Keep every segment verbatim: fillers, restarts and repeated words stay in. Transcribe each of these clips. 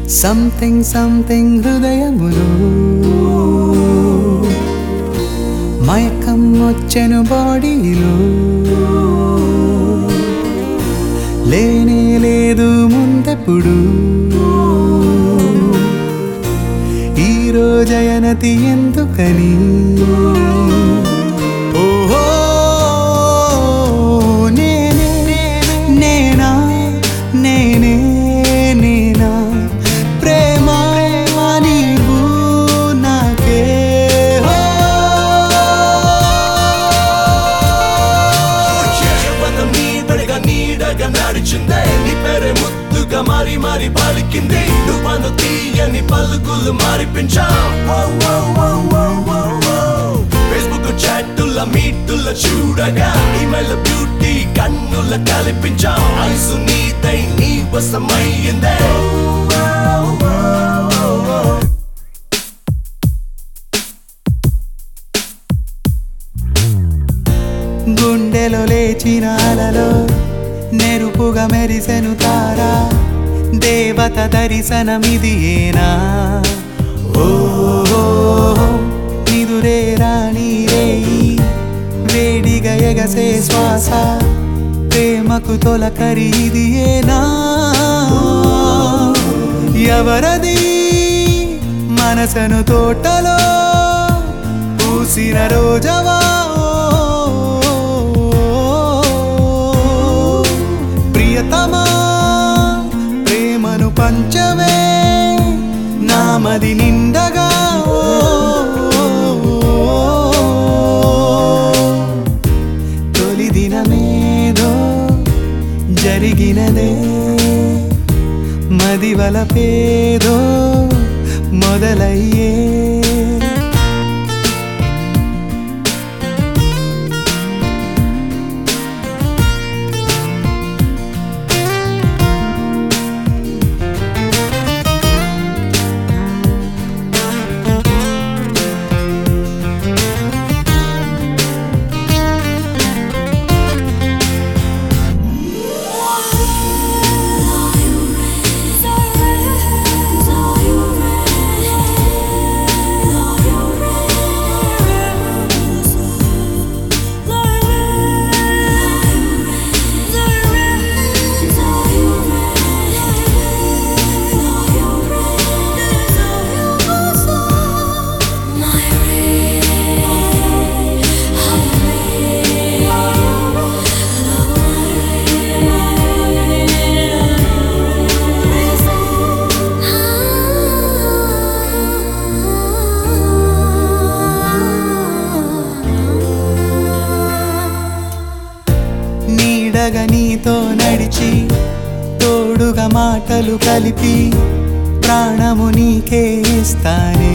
Something something హృదయములో మైకం వచ్చెను బాడీలో లేనే లేదు ముందెప్పుడు ఈ రోజయనతి ఎందుకని ఓహో నేనే నేనా నేనే నేనా ప్రేమ నీవు నాకే నీడగా నీడగా నడిచిందే నీ పేరే ముద్దుగా మారి మారి పలికింది నువ్వు తీయని పలుకులు మారిపించా ఫేస్బుక్ చాటుల మీటుల చూడగా ఈమెయిల్ బ్యూటీ కన్నుల కలిపించా ఐసు నీదై నీ వశమయ్యిందే గుండెలో లేచిన అలలో నెరుపుగా మెరిసెను తారా దేవత దర్శనమిది ఏనా ఓ నిదురే రాణి రేయి వేడిగా ఎగసే శ్వాస ప్రేమకు తొలకరి ఇది ఏనా ఎవరది మనసను తోటలో పూసిన రోజవా ప్రియతమా ప్రేమను పంచవే నామది నిండగా తొలి దినమేదో జరిగినదే మదివల పేదో మొదలయ్యే నీడగా నీతో నడిచి తోడుగా మాటలు కలిపి ప్రాణము నీకే ఇస్తానే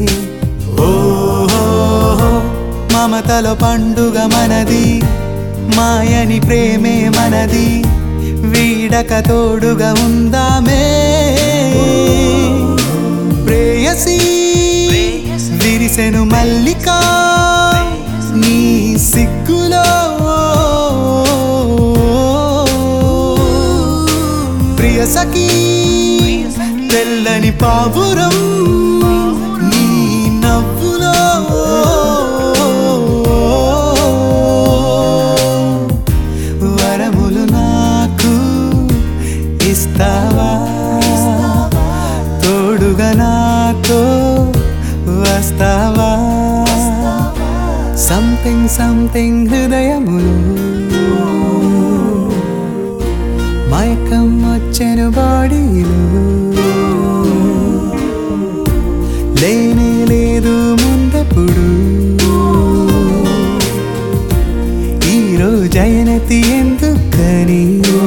ఓహో మమతలో పండుగ మనది మాయని ప్రేమే మనది వీడక తోడుగా ఉందామే ప్రేయసి విరిసెను మల్లిక నీ సిగ్గులో ప్రియసఖీ తెల్లని పావురం నీ నవ్వులో వరములు నాకు ఇస్తావా తోడుగా నాతో వస్తావా సంథింగ్ సంథింగ్ హృదయములు మైకం వచ్చెను బాడీలో లేనే లేదు ముందెప్పుడు ఈ రోజయనతి ఎందుకని